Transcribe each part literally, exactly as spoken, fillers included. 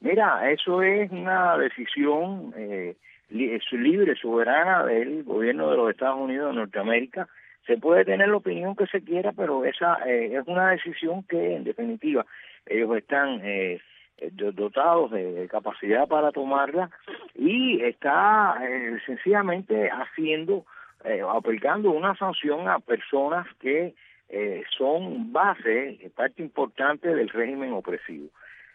Mira, eso es una decisión eh, li libre, soberana del gobierno de los Estados Unidos de Norteamérica. Se puede tener la opinión que se quiera, pero esa eh, es una decisión que, en definitiva, ellos están eh, dotados de capacidad para tomarla y está eh, sencillamente haciendo, eh, aplicando una sanción a personas que eh, son base, parte importante del régimen opresivo.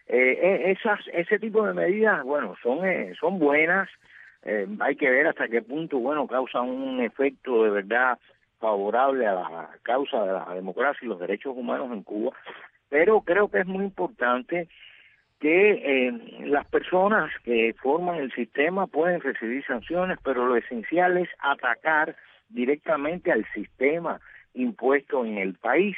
Eh, esas, ese tipo de medidas, bueno, son eh, son buenas. Eh, hay que ver hasta qué punto, bueno, causan un efecto de verdad favorable a la causa de la democracia y los derechos humanos en Cuba, pero creo que es muy importante que eh, las personas que forman el sistema pueden recibir sanciones, pero lo esencial es atacar directamente al sistema impuesto en el país.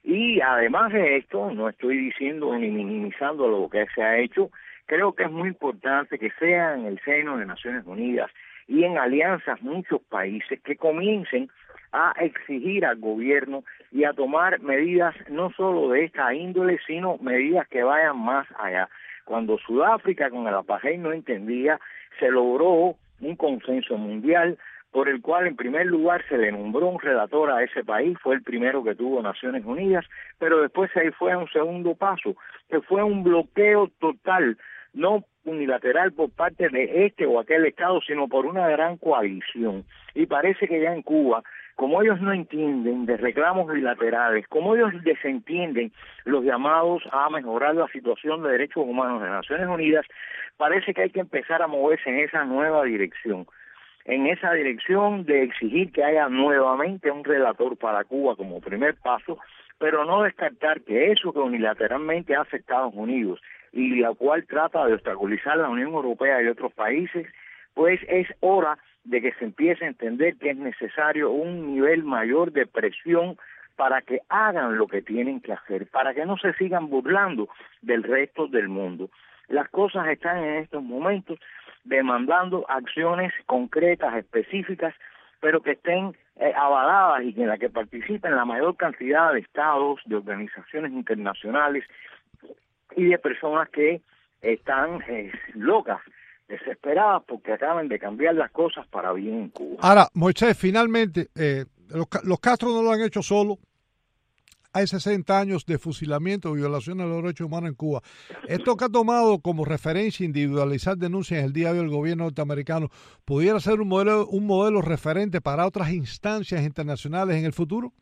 Y además de esto, no estoy diciendo ni minimizando lo que se ha hecho, creo que es muy importante que sea en el seno de Naciones Unidas y en alianzas muchos países que comiencen a exigir al gobierno y a tomar medidas no solo de esta índole, sino medidas que vayan más allá. Cuando Sudáfrica con el apartheid no entendía, se logró un consenso mundial por el cual en primer lugar se le nombró un relator a ese país, fue el primero que tuvo Naciones Unidas, pero después se fue a un segundo paso, que fue un bloqueo total, no unilateral por parte de este o aquel Estado, sino por una gran coalición. Y parece que ya en Cuba, como ellos no entienden de reclamos bilaterales, como ellos desentienden los llamados a mejorar la situación de derechos humanos de Naciones Unidas, parece que hay que empezar a moverse en esa nueva dirección, en esa dirección de exigir que haya nuevamente un relator para Cuba como primer paso, pero no descartar que eso que unilateralmente hace Estados Unidos y la cual trata de obstaculizar la Unión Europea y otros países, pues es hora de que se empiece a entender que es necesario un nivel mayor de presión para que hagan lo que tienen que hacer, para que no se sigan burlando del resto del mundo. Las cosas están en estos momentos demandando acciones concretas, específicas, pero que estén eh, avaladas y en las que participen la mayor cantidad de estados, de organizaciones internacionales y de personas que están eh, locas, desesperadas porque acaban de cambiar las cosas para bien en Cuba. Ahora, Moisés, finalmente, eh, los, los Castro no lo han hecho solo. Hay sesenta años de fusilamiento y violaciones de los derechos humanos en Cuba. Esto que ha tomado como referencia individualizar denuncias en el día de hoy el gobierno norteamericano, ¿pudiera ser un modelo, un modelo referente para otras instancias internacionales en el futuro?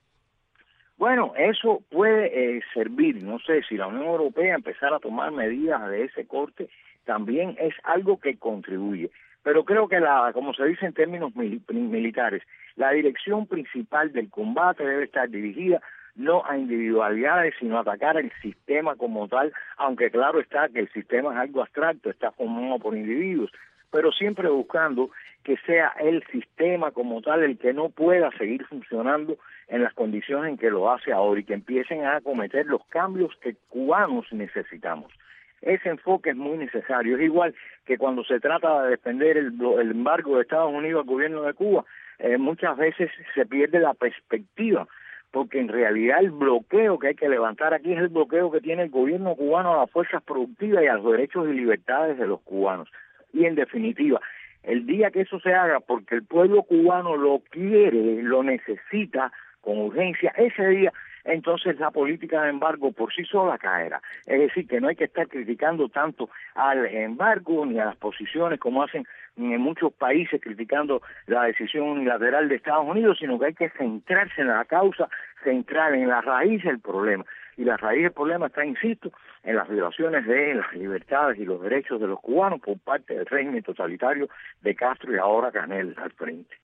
Bueno, eso puede eh, servir. No sé, si la Unión Europea empezara a tomar medidas de ese corte, también es algo que contribuye. Pero creo que, la, como se dice en términos mil, militares, la dirección principal del combate debe estar dirigida no a individualidades, sino a atacar el sistema como tal, aunque claro está que el sistema es algo abstracto, está formado por individuos, pero siempre buscando que sea el sistema como tal el que no pueda seguir funcionando en las condiciones en que lo hace ahora y que empiecen a acometer los cambios que cubanos necesitamos. Ese enfoque es muy necesario. Es igual que cuando se trata de defender el, el embargo de Estados Unidos al gobierno de Cuba, eh, muchas veces se pierde la perspectiva, porque en realidad el bloqueo que hay que levantar aquí es el bloqueo que tiene el gobierno cubano a las fuerzas productivas y a los derechos y libertades de los cubanos. Y en definitiva, el día que eso se haga, porque el pueblo cubano lo quiere, lo necesita con urgencia, ese día entonces la política de embargo por sí sola caerá. Es decir, que no hay que estar criticando tanto al embargo ni a las posiciones como hacen en muchos países criticando la decisión unilateral de Estados Unidos, sino que hay que centrarse en la causa, centrar en la raíz del problema. Y la raíz del problema está, insisto, en las violaciones de las libertades y los derechos de los cubanos por parte del régimen totalitario de Castro y ahora Canel al frente.